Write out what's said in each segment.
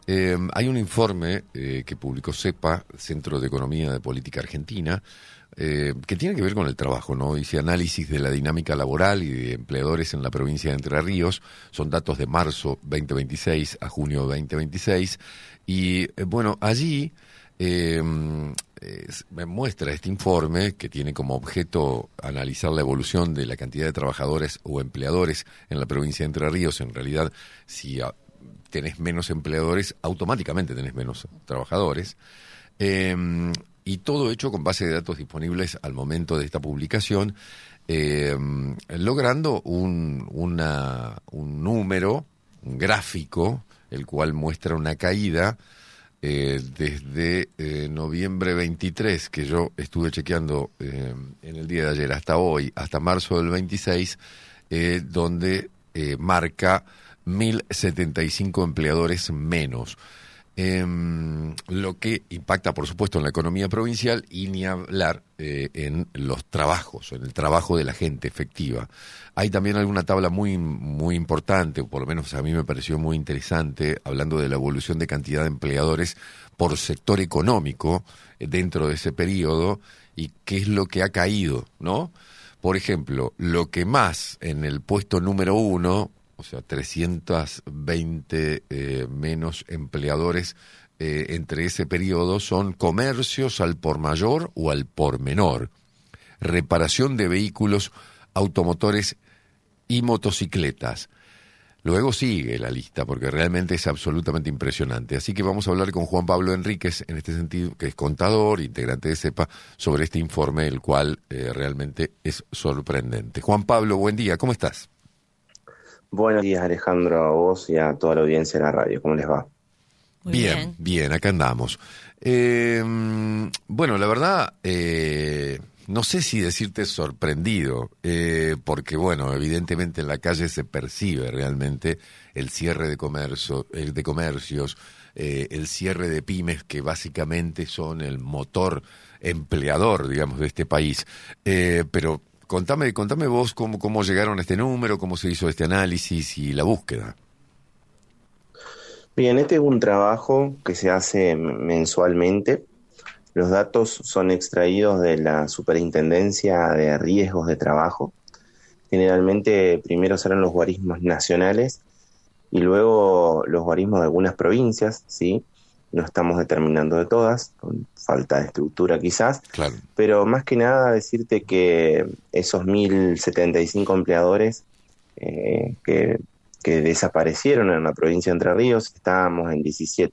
Hay un informe que publicó CEPA, Centro de Economía de Política Argentina, que tiene que ver con el trabajo, ¿no? Dice análisis de la dinámica laboral y de empleadores en la provincia de Entre Ríos. Son datos de marzo 2026 a junio 2026. Y bueno, allí me muestra este informe que tiene como objeto analizar la evolución de la cantidad de trabajadores o empleadores en la provincia de Entre Ríos. En realidad, si tenés menos empleadores, automáticamente tenés menos trabajadores. Y todo hecho con base de datos disponibles al momento de esta publicación, logrando un número, un gráfico, el cual muestra una caída desde noviembre 23, que yo estuve chequeando en el día de ayer, hasta hoy, hasta marzo del 26, donde marca 1.075 empleadores menos. Lo que impacta, por supuesto, en la economía provincial y ni hablar en los trabajos, en el trabajo de la gente efectiva. Hay también alguna tabla muy, muy importante, o por lo menos a mí me pareció muy interesante, hablando de la evolución de cantidad de empleadores por sector económico dentro de ese periodo y qué es lo que ha caído, ¿no? Por ejemplo, lo que más en el puesto número 1, o sea, 320 menos empleadores entre ese periodo, son comercios al por mayor o al por menor, reparación de vehículos, automotores y motocicletas. Luego sigue la lista, porque realmente es absolutamente impresionante. Así que vamos a hablar con Juan Pablo Enríquez, en este sentido, que es contador, integrante de CEPA, sobre este informe, el cual realmente es sorprendente. Juan Pablo, buen día, ¿cómo estás? Buenos días, Alejandro, a vos y a toda la audiencia de la radio. ¿Cómo les va? Muy bien, bien, acá andamos. Bueno, la verdad, no sé si decirte sorprendido, porque, bueno, evidentemente en la calle se percibe realmente el cierre de comercios, el cierre de pymes, que básicamente son el motor empleador, digamos, de este país. Pero Contame vos cómo llegaron a este número, cómo se hizo este análisis y la búsqueda. Bien, este es un trabajo que se hace mensualmente. Los datos son extraídos de la Superintendencia de Riesgos de Trabajo. Generalmente primero serán los guarismos nacionales y luego los guarismos de algunas provincias, ¿sí? No estamos determinando de todas, con falta de estructura quizás, claro. Pero más que nada decirte que esos 1.075 empleadores que desaparecieron en la provincia de Entre Ríos, estábamos en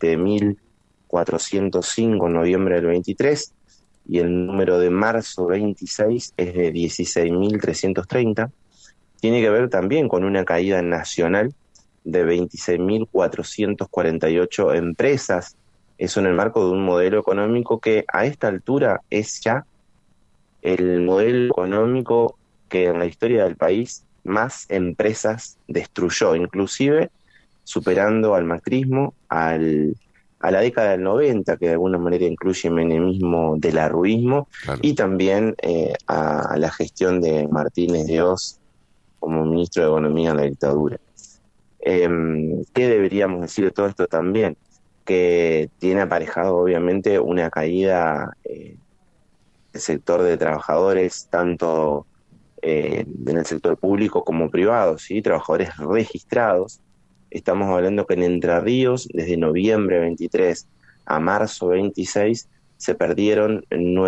17.405 en noviembre del 23 y el número de marzo 26 es de 16.330. Tiene que ver también con una caída nacional de 26.448 empresas. Eso en el marco de un modelo económico que a esta altura es ya el modelo económico que en la historia del país más empresas destruyó, inclusive superando al macrismo, a la década del 90, que de alguna manera incluye el menemismo del arruismo, claro. Y también a la gestión de Martínez de Oz como ministro de Economía en la dictadura. ¿Qué deberíamos decir de todo esto también? Que tiene aparejado obviamente una caída del sector de trabajadores, tanto en el sector público como privado, ¿sí? Trabajadores registrados. Estamos hablando que en Entre Ríos, desde noviembre 23 a marzo 26, se perdieron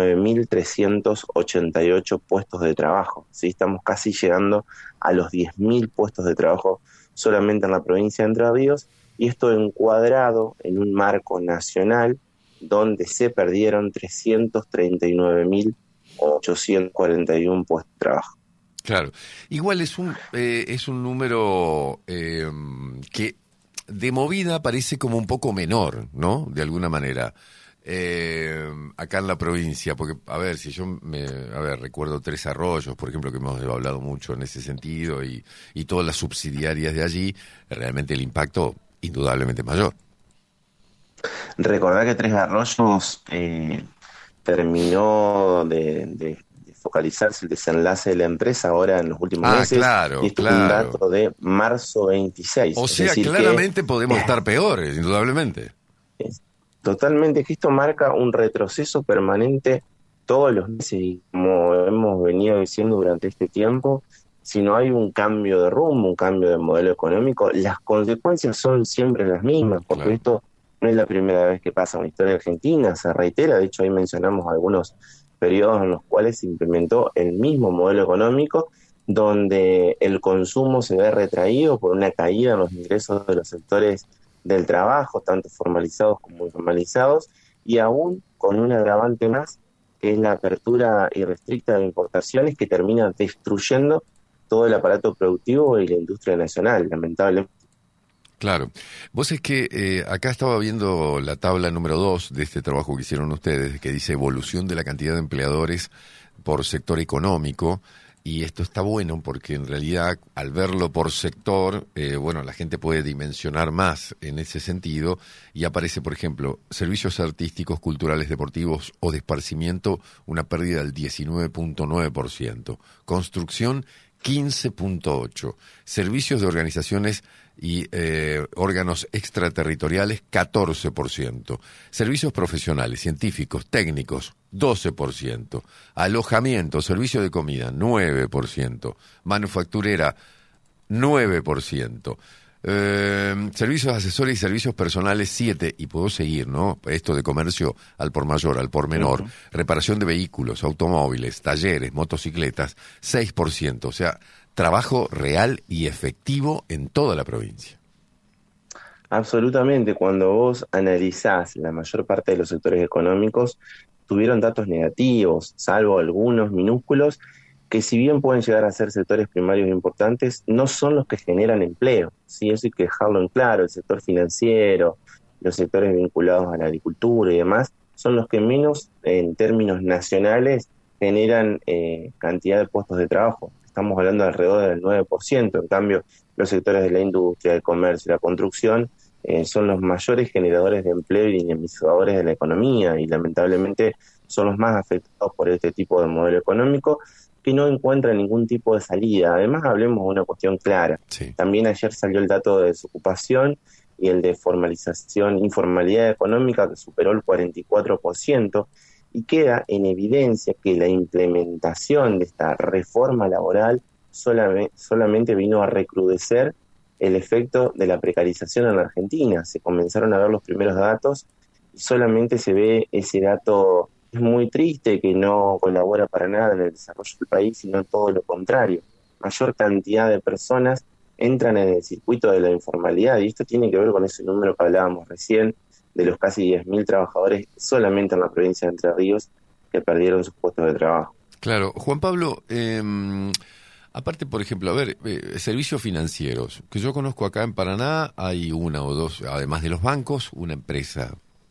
9.388 puestos de trabajo, ¿sí? Estamos casi llegando a los 10.000 puestos de trabajo solamente en la provincia de Entre Ríos, y esto encuadrado en un marco nacional donde se perdieron 339.841 puestos de trabajo. Claro, igual es un número que de movida parece como un poco menor, ¿no? De alguna manera, acá en la provincia, porque, a ver, si yo recuerdo Tres Arroyos, por ejemplo, que hemos hablado mucho en ese sentido, y todas las subsidiarias de allí, realmente el impacto indudablemente mayor. Recordá que Tres Arroyos terminó de focalizarse el desenlace de la empresa ahora en los últimos meses. Claro, y esto claro. es un dato de marzo 26. O sea, decir, claramente podemos estar peores, indudablemente. Totalmente, que esto marca un retroceso permanente todos los meses, y como hemos venido diciendo durante este tiempo, si no hay un cambio de rumbo, un cambio de modelo económico, las consecuencias son siempre las mismas, porque Claro. esto no es la primera vez que pasa en la historia argentina, se reitera. De hecho ahí mencionamos algunos periodos en los cuales se implementó el mismo modelo económico, donde el consumo se ve retraído por una caída en los ingresos de los sectores del trabajo, tanto formalizados como informalizados, y aún con un agravante más, que es la apertura irrestricta de importaciones, que termina destruyendo todo el aparato productivo y la industria nacional, lamentablemente. Claro. Vos es que acá estaba viendo la tabla número 2 de este trabajo que hicieron ustedes, que dice evolución de la cantidad de empleadores por sector económico, y esto está bueno porque en realidad al verlo por sector, bueno, la gente puede dimensionar más en ese sentido, y aparece, por ejemplo, servicios artísticos, culturales, deportivos o de esparcimiento, una pérdida del 19.9%, construcción 15.8%, servicios de organizaciones y órganos extraterritoriales 14%, servicios profesionales, científicos, técnicos 12%, alojamiento, servicio de comida 9%, manufacturera 9%, servicios asesores y servicios personales 7%, y puedo seguir, ¿no? Esto de comercio al por mayor, al por menor, reparación de vehículos, automóviles, talleres, motocicletas 6%, o sea, trabajo real y efectivo en toda la provincia. Absolutamente, cuando vos analizás la mayor parte de los sectores económicos, tuvieron datos negativos, salvo algunos minúsculos, que si bien pueden llegar a ser sectores primarios importantes, no son los que generan empleo, ¿sí? Eso hay que dejarlo en claro. El sector financiero, los sectores vinculados a la agricultura y demás, son los que menos, en términos nacionales, generan cantidad de puestos de trabajo. Estamos hablando de alrededor del 9%, en cambio, los sectores de la industria, el comercio y la construcción son los mayores generadores de empleo y dinamizadores de la economía, y lamentablemente son los más afectados por este tipo de modelo económico, que no encuentra ningún tipo de salida. Además, hablemos de una cuestión clara. Sí. También ayer salió el dato de desocupación y el de informalidad económica, que superó el 44%, y queda en evidencia que la implementación de esta reforma laboral solamente vino a recrudecer el efecto de la precarización en la Argentina. Se comenzaron a ver los primeros datos y solamente se ve ese dato. Es muy triste, que no colabora para nada en el desarrollo del país, sino todo lo contrario. Mayor cantidad de personas entran en el circuito de la informalidad, y esto tiene que ver con ese número que hablábamos recién, de los casi 10.000 trabajadores solamente en la provincia de Entre Ríos que perdieron sus puestos de trabajo. Claro. Juan Pablo, aparte, por ejemplo, a ver, servicios financieros, que yo conozco acá en Paraná, hay una o dos, además de los bancos, una empresa,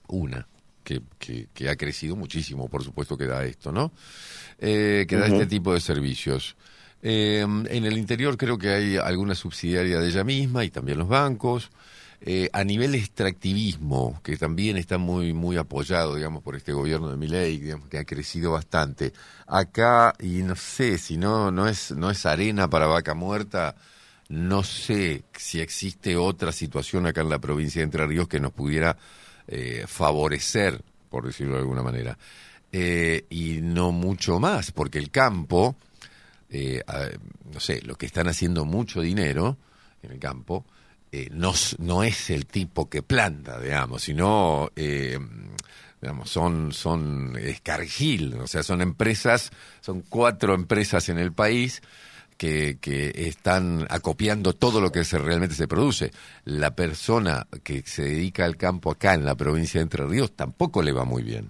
que ha crecido muchísimo, por supuesto, que da esto, ¿no? Que da este tipo de servicios. En el interior creo que hay alguna subsidiaria de ella misma, y también los bancos. A nivel extractivismo, que también está muy muy apoyado, digamos, por este gobierno de Milei, digamos, que ha crecido bastante. Acá, y no sé, si no es arena para vaca muerta, no sé si existe otra situación acá en la provincia de Entre Ríos que nos pudiera favorecer, por decirlo de alguna manera. Y no mucho más, porque el campo, no sé, los que están haciendo mucho dinero en el campo, no es el tipo que planta, digamos, sino, digamos, son Escargil, o sea, son 4 empresas en el país que están acopiando todo lo que realmente se produce. La persona que se dedica al campo acá en la provincia de Entre Ríos tampoco le va muy bien.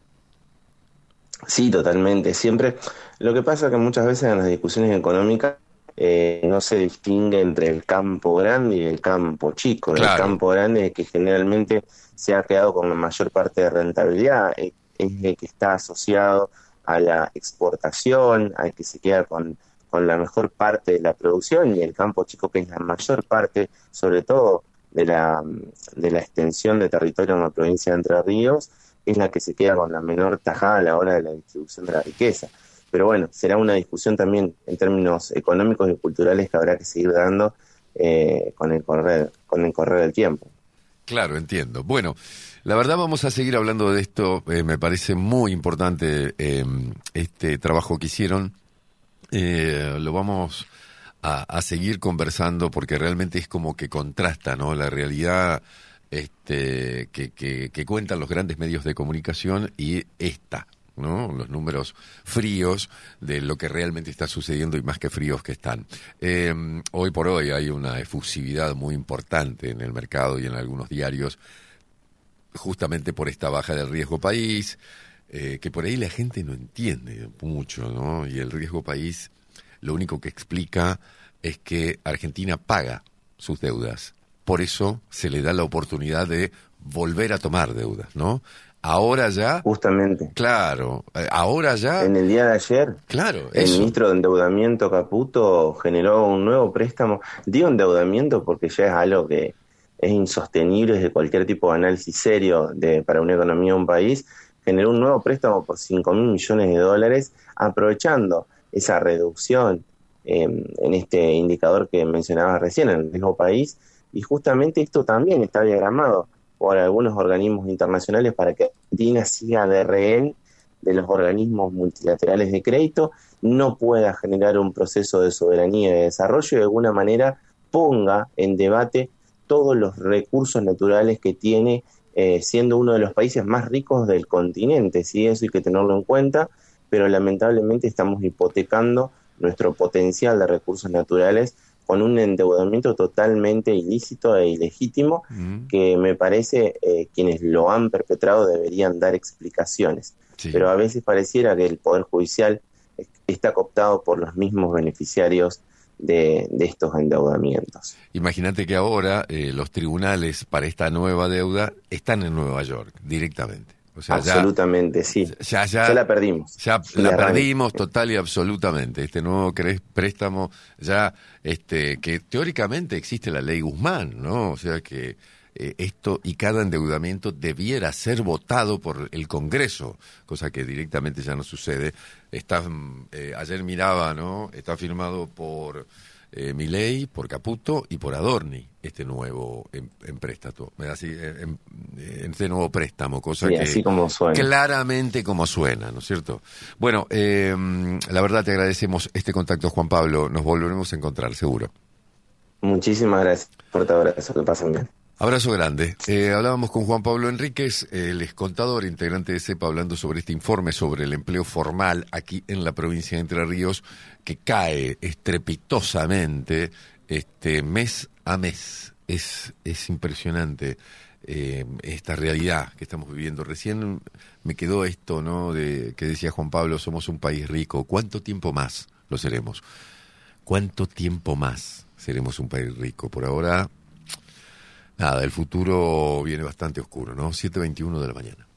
Sí, totalmente. Siempre lo que pasa es que muchas veces en las discusiones económicas no se distingue entre el campo grande y el campo chico. Claro. El campo grande, que generalmente se ha quedado con la mayor parte de rentabilidad, es el que está asociado a la exportación, al que se queda con la mejor parte de la producción, y el campo chico, que es la mayor parte, sobre todo de la extensión de territorio en la provincia de Entre Ríos, es la que se queda con la menor tajada a la hora de la distribución de la riqueza. pero bueno, será una discusión también en términos económicos y culturales que habrá que seguir dando con el correr del tiempo. Claro, entiendo. Bueno, la verdad vamos a seguir hablando de esto. Me parece muy importante este trabajo que hicieron. Lo vamos a seguir conversando porque realmente es como que contrasta, ¿no? La realidad que cuentan los grandes medios de comunicación y esta, ¿no? Los números fríos de lo que realmente está sucediendo y más que fríos que están. Hoy por hoy hay una efusividad muy importante en el mercado y en algunos diarios, justamente por esta baja del riesgo país, que por ahí la gente no entiende mucho, ¿no? Y el riesgo país lo único que explica es que Argentina paga sus deudas. Por eso se le da la oportunidad de volver a tomar deudas, ¿no? Ahora ya... Justamente. Claro, ahora ya... En el día de ayer, claro, el ministro de Endeudamiento, Caputo, generó un nuevo préstamo. Digo endeudamiento porque ya es algo que es insostenible desde cualquier tipo de análisis serio para una economía de un país. Generó un nuevo préstamo por $5.000 millones, aprovechando esa reducción en este indicador que mencionabas recién, en el riesgo país. Y justamente esto también está diagramado por algunos organismos internacionales para que Argentina siga de rehén de los organismos multilaterales de crédito, no pueda generar un proceso de soberanía y de desarrollo y de alguna manera ponga en debate todos los recursos naturales que tiene, siendo uno de los países más ricos del continente. Sí, eso hay que tenerlo en cuenta, pero lamentablemente estamos hipotecando nuestro potencial de recursos naturales con un endeudamiento totalmente ilícito e ilegítimo, que me parece quienes lo han perpetrado deberían dar explicaciones. Sí. Pero a veces pareciera que el Poder Judicial está cooptado por los mismos beneficiarios de estos endeudamientos. Imagínate que ahora los tribunales para esta nueva deuda están en Nueva York directamente. O sea, absolutamente, sí. Ya la perdimos. Ya la perdimos total y absolutamente. Este nuevo préstamo ya, que teóricamente existe la ley Guzmán, ¿no? O sea que esto y cada endeudamiento debiera ser votado por el Congreso, cosa que directamente ya no sucede. Ayer miraba, ¿no? Está firmado por Milei, por Caputo y por Adorni, este nuevo este nuevo préstamo, cosa que así como suena. Claramente como suena, ¿no es cierto? Bueno, la verdad te agradecemos este contacto, Juan Pablo, nos volveremos a encontrar, seguro. Muchísimas gracias, fuerte abrazo, que pasen bien. Abrazo grande. Hablábamos con Juan Pablo Enríquez, el ex contador, integrante de CEPA, hablando sobre este informe sobre el empleo formal aquí en la provincia de Entre Ríos, que cae estrepitosamente mes a mes. Es impresionante esta realidad que estamos viviendo. Recién me quedó esto, ¿no? Que decía Juan Pablo, somos un país rico. ¿Cuánto tiempo más lo seremos? ¿Cuánto tiempo más seremos un país rico? Por ahora... nada, el futuro viene bastante oscuro, ¿no? 7:21 de la mañana.